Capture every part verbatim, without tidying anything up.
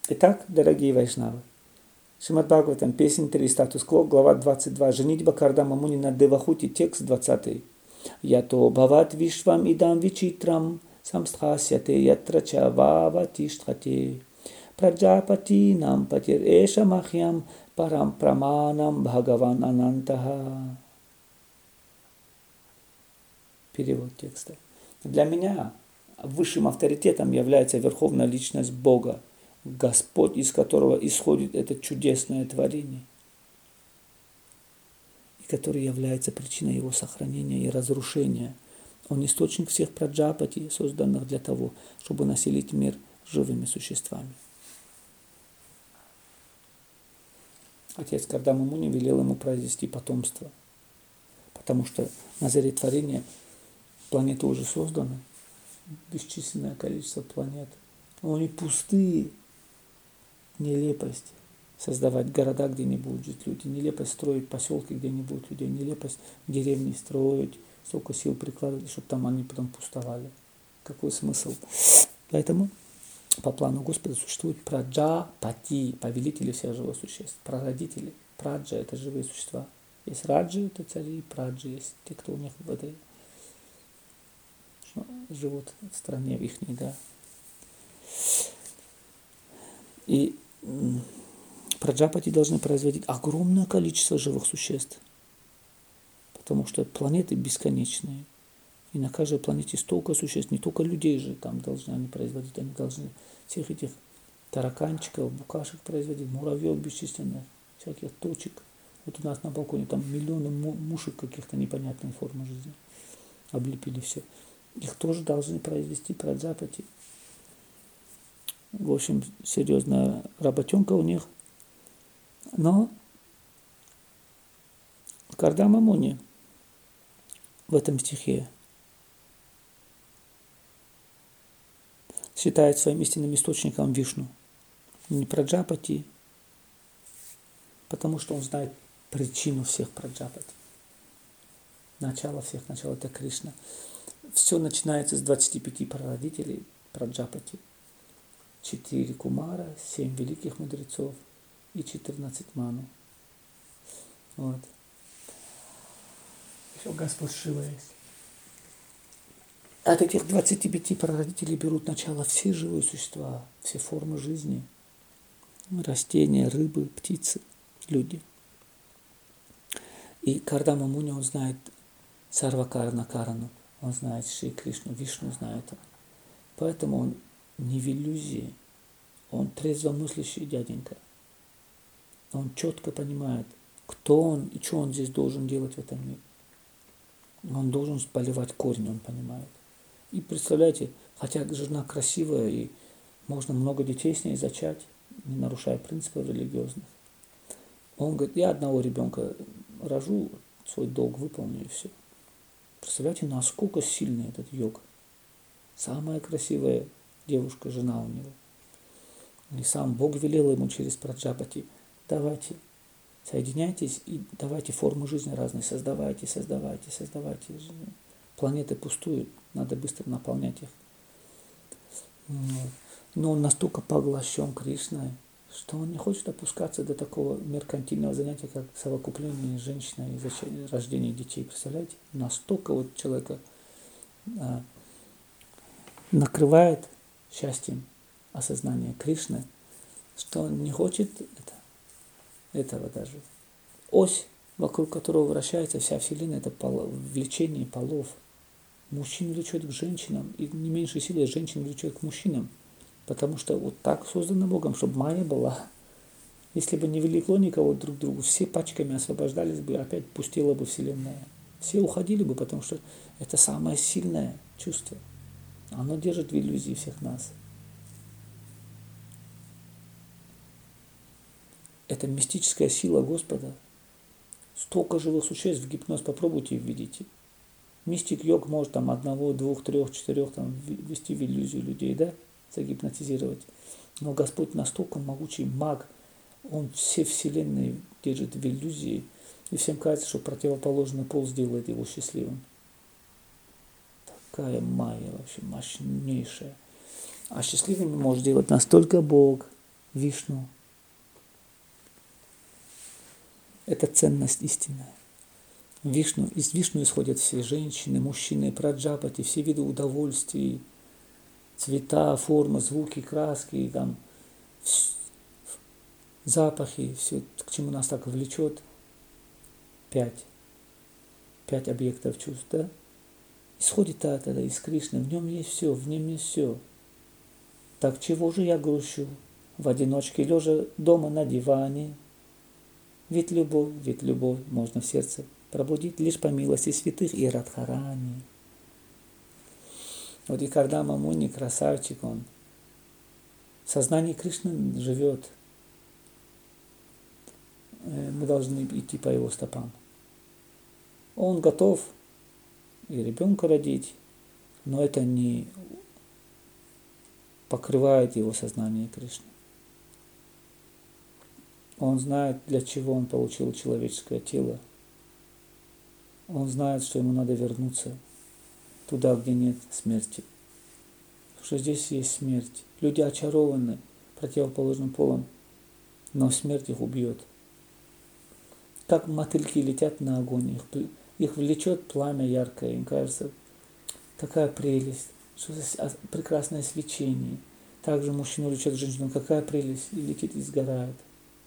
Итак, дорогие вайшнавы, Шримад Бхагаватам, песня три, статус-кво, глава двадцать два, женитьба Кардама Муни на Девахути, текст двадцатый. Ято бхават вишвам идам вичитрам, самстхасяте ятрача ваватиштхате, праджапати нам патир эша махьям, парам праманам бхагаван анантаха. Перевод текста. Для меня высшим авторитетом является Верховная Личность Бога, Господь, из которого исходит это чудесное творение, и который является причиной его сохранения и разрушения. Он источник всех праджапати, созданных для того, чтобы населить мир живыми существами. Отец Кардама Муни велел ему произвести потомство, потому что на заре творения планеты уже созданы, бесчисленное количество планет. Но они пустые. Нелепость создавать города, где не будут жить люди, нелепость строить поселки, где не будет людей, нелепость деревни строить, столько сил прикладывать, чтобы там они потом пустовали. Какой смысл? Поэтому по плану Господа существует праджапати, повелители всех живых существ, прародители. Праджа – это живые существа. Есть раджи, это цари, праджи есть те, кто у них в этой живут в стране в ихней, да. И праджапати должны производить огромное количество живых существ, потому что планеты бесконечные. И на каждой планете столько существ, не только людей же там должны они производить, они должны всех этих тараканчиков, букашек производить, муравьев бесчисленных, всяких точек. Вот у нас на балконе там миллионы мушек каких-то непонятной формы жизни облепили все. Их тоже должны произвести праджапати. В общем, серьезная работенка у них. Но Кардама Муни в этом стихе считает своим истинным источником Вишну. Не праджапати, потому что он знает причину всех праджапати. Начало всех, начало это Кришна. Все начинается с двадцати пяти прародителей праджапати. Четыре кумара, семь великих мудрецов и четырнадцать ману. Вот. Еще Господь Шива есть. От этих двадцати пяти прародителей берут начало все живые существа, все формы жизни. Растения, рыбы, птицы, люди. И Кардама Муни, он знает Сарвакарна Карану, он знает Шри Кришну, Вишну знает он. Поэтому он не в иллюзии, он трезвомыслящий дяденька. Он четко понимает, кто он и что он здесь должен делать в этом мире. Он должен поливать корень, он понимает. И представляете, хотя жена красивая, и можно много детей с ней зачать, не нарушая принципов религиозных. Он говорит, я одного ребенка рожу, свой долг выполню и все. Представляете, насколько сильный этот йог. Самая красивая девушка, жена у него. И сам Бог велел ему через праджапати, давайте, соединяйтесь и давайте формы жизни разные, создавайте, создавайте, создавайте. Планеты пустуют, надо быстро наполнять их. Но он настолько поглощен Кришной, что он не хочет опускаться до такого меркантильного занятия, как совокупление женщины и рождение детей. Представляете? Настолько вот человека а, накрывает счастьем осознание Кришны, что он не хочет это, этого даже. Ось, вокруг которого вращается вся Вселенная, это пол, влечение полов. Мужчин влечет к женщинам, и не меньше силы женщин влечет к мужчинам. Потому что вот так создано Богом, чтобы майя была. Если бы не влекло никого друг к другу, все пачками освобождались бы, опять пустела бы Вселенная. Все уходили бы, потому что это самое сильное чувство. Оно держит в иллюзии всех нас. Это мистическая сила Господа. Столько живых существ в гипноз попробуйте и введите. Мистик йог может там одного, двух, трех, четырех там ввести в иллюзию людей, да? Загипнотизировать. Но Господь настолько могучий маг, Он все вселенные держит в иллюзии, и всем кажется, что противоположный пол сделает его счастливым. Такая майя вообще мощнейшая. А счастливыми может делать настолько Бог, Вишну – это ценность истинная. Вишну, из Вишну исходят все женщины, мужчины, праджапати, все виды удовольствий, цвета, формы, звуки, краски, там, запахи, все, к чему нас так влечет. Пять. Пять объектов чувств, да? Исходит от этого, из Кришны. В нем есть все, в нем есть все. Так чего же я грущу? В одиночке, лежа дома на диване. Ведь любовь, ведь любовь можно в сердце пробудить лишь по милости святых и Радхарани. Вот и когда Мамуни, красавчик, он в сознании Кришны живет, мы должны идти по его стопам. Он готов и ребенка родить, но это не покрывает его сознание Кришны. Он знает, для чего он получил человеческое тело. Он знает, что ему надо вернуться туда, где нет смерти. Потому что здесь есть смерть. Люди очарованы противоположным полом, но смерть их убьет. Как мотыльки летят на огонь, их, их влечет пламя яркое, им кажется, какая прелесть, что за прекрасное свечение. Также мужчину влечет женщину, какая прелесть, и летит и сгорает.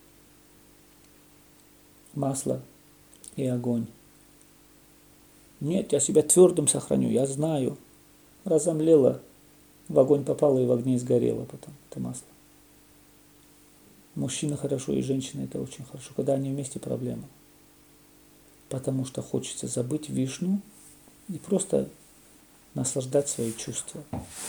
Масло и огонь. Нет, я себя твердым сохраню, я знаю. Разомлело, в огонь попало и в огне сгорело потом, это масло. Мужчина хорошо и женщина это очень хорошо. Когда они вместе, проблема. Потому что хочется забыть Вишну и просто наслаждать свои чувства.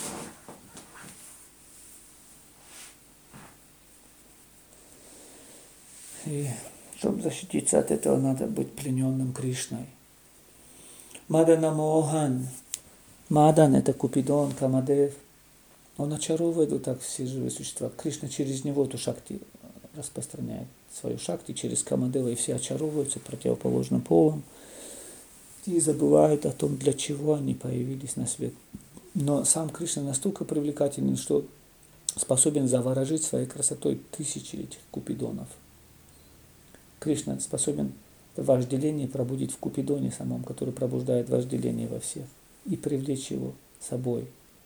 И чтобы защититься от этого, надо быть плененным Кришной. Мадана Мохан. Мадан – это Купидон, Камадев. Он очаровывает вот так все живые существа. Кришна через него эту шакти распространяет свою шакти через Камадева, и все очаровываются противоположным полом и забывают о том, для чего они появились на свет. Но сам Кришна настолько привлекателен, что способен заворожить своей красотой тысячи этих Купидонов. Кришна способен вожделение пробудить в Купидоне самом, который пробуждает вожделение во всех, и привлечь его собой.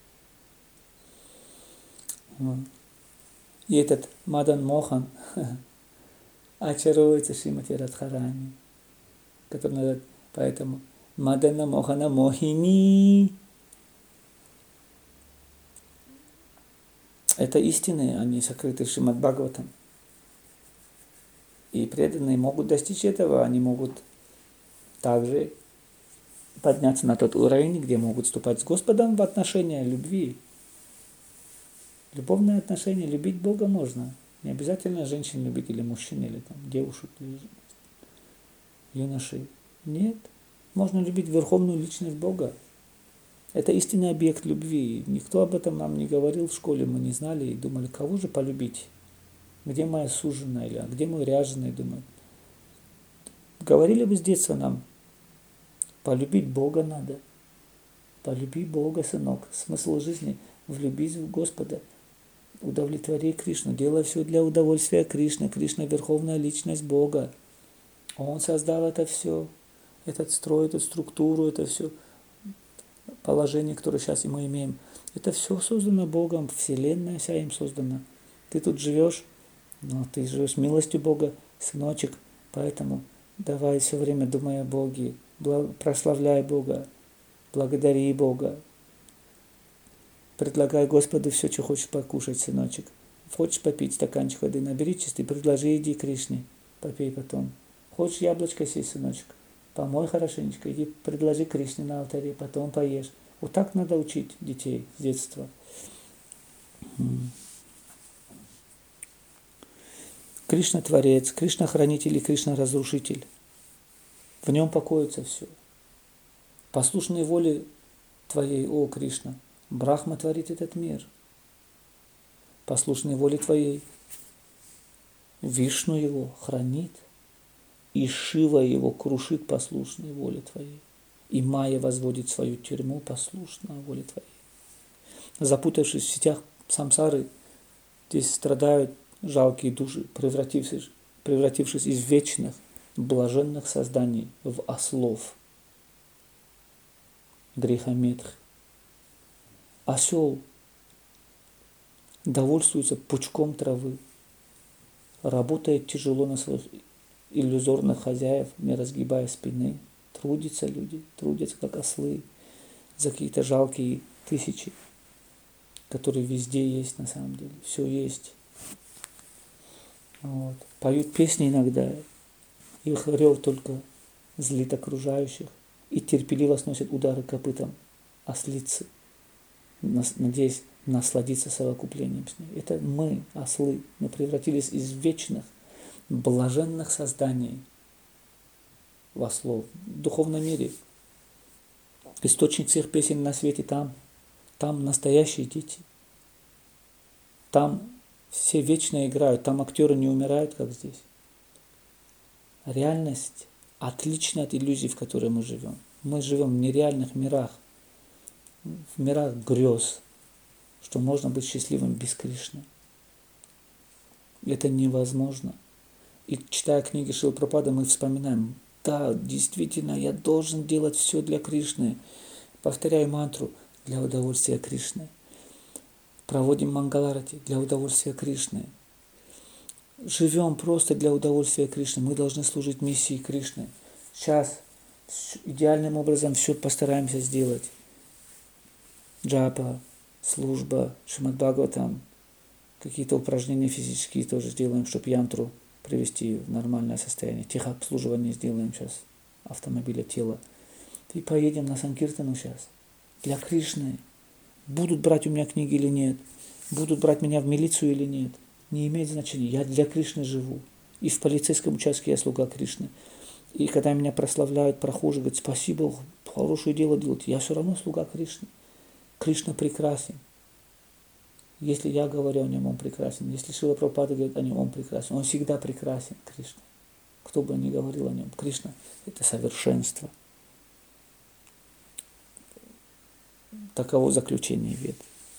И этот Мадан Мохан очаровывается Шримати Радхарани, который надо, поэтому Мадана Мохана Мохини. Это истины, они сокрыты в Шримад Бхагаватам. И преданные могут достичь этого, они могут также подняться на тот уровень, где могут вступать с Господом в отношения любви. Любовные отношения, любить Бога можно. Не обязательно женщин любить, или мужчин, или там, девушек, или юношей. Нет. Можно любить верховную личность Бога. Это истинный объект любви. Никто об этом нам не говорил в школе, мы не знали и думали, кого же полюбить? Где моя суженая, или где мой ряженый, думаю. Говорили бы с детства нам, полюбить Бога надо. Полюби Бога, сынок. Смысл жизни – влюбись в Господа. Удовлетвори Кришну. Делай все для удовольствия Кришны. Кришна – верховная личность Бога. Он создал это все. Этот строй, эту структуру, это все положение, которое сейчас мы имеем. Это все создано Богом. Вселенная вся им создана. Ты тут живешь, но ты живешь милостью Бога, сыночек. Поэтому давай все время думай о Боге. Прославляй Бога. Благодари Бога. Предлагай Господу все, что хочешь покушать, сыночек. Хочешь попить стаканчик воды, набери чистый, предложи, иди Кришне, попей потом. Хочешь яблочко съесть, сыночек, помой хорошенечко, иди предложи Кришне на алтаре, потом поешь. Вот так надо учить детей с детства. Кришна Творец, Кришна Хранитель и Кришна Разрушитель. В нем покоится все. Послушной воле Твоей, о Кришна, Брахма творит этот мир. Послушной воле Твоей, Вишну его хранит, и Шива его крушит послушной воле Твоей, и Майя возводит свою тюрьму послушно воле Твоей. Запутавшись в сетях самсары, здесь страдают жалкие души, превратившись, превратившись из вечных, блаженных созданий в ослов, грехометх. Осел довольствуется пучком травы, работает тяжело на своих иллюзорных хозяев, не разгибая спины. Трудятся люди, трудятся как ослы за какие-то жалкие тысячи, которые везде есть на самом деле. Все есть. Вот. Поют песни иногда, их рев только злит окружающих и терпеливо сносят удары копытом ослицы, надеясь насладиться совокуплением с ней. Это мы, ослы, мы превратились из вечных, блаженных созданий в ослов. В духовном мире источник всех песен на свете там, там настоящие дети. Там все вечно играют, там актеры не умирают, как здесь. Реальность отлична от иллюзий, в которой мы живем. Мы живем в нереальных мирах, в мирах грез, что можно быть счастливым без Кришны. Это невозможно. И читая книги Шрилы Прабхупады, мы вспоминаем, да, действительно, я должен делать все для Кришны. Повторяю мантру для удовольствия Кришны. Проводим мангаларати для удовольствия Кришны. Живем просто для удовольствия Кришны. Мы должны служить миссии Кришны. Сейчас идеальным образом все постараемся сделать. Джапа, служба, Шримад Бхагаватам, какие-то упражнения физические тоже сделаем, чтобы янтру привести в нормальное состояние. Техобслуживание сделаем сейчас автомобиля, тела. И поедем на Санкиртану сейчас. Для Кришны. Будут брать у меня книги или нет, будут брать меня в милицию или нет, не имеет значения. Я для Кришны живу. И в полицейском участке я слуга Кришны. И когда меня прославляют прохожие, говорят, спасибо, хорошее дело делаете, я все равно слуга Кришны. Кришна прекрасен. Если я говорю о нем, он прекрасен. Если Шрила Прабхупада говорит о нем, он прекрасен. Он всегда прекрасен, Кришна. Кто бы ни говорил о нем, Кришна – это совершенство. Таково заключение Вед.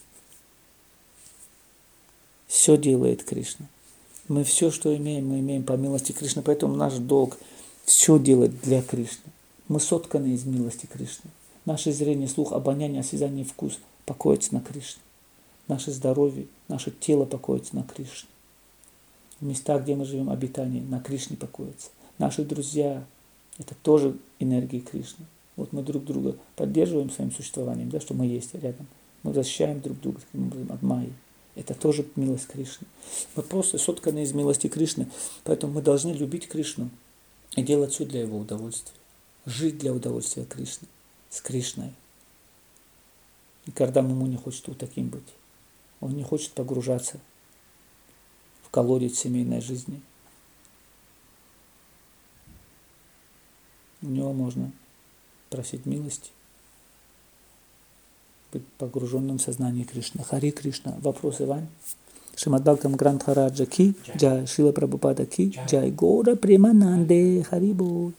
Все делает Кришна. Мы все, что имеем, мы имеем по милости Кришны. Поэтому наш долг все делать для Кришны. Мы сотканы из милости Кришны. Наше зрение, слух, обоняние, осязание, вкус покоятся на Кришне. Наше здоровье, наше тело покоится на Кришне. В местах, где мы живем, обитание на Кришне покоится. Наши друзья – это тоже энергии Кришны. Вот мы друг друга поддерживаем своим существованием, да, что мы есть рядом. Мы защищаем друг друга таким образом от майи. Это тоже милость Кришны. Мы просто сотканы из милости Кришны, поэтому мы должны любить Кришну и делать все для его удовольствия. Жить для удовольствия Кришны, с Кришной. И когда ему не хочет вот таким быть. Он не хочет погружаться в колодец семейной жизни. У него можно просить милости, быть погруженным в сознание Кришны. Хари Кришна. Вопросы, Вань? Шримад Бхагаватам Грантха Раджа ки, Джай Шрила Прабхупада ки, Джай Гора Премананде Харибол.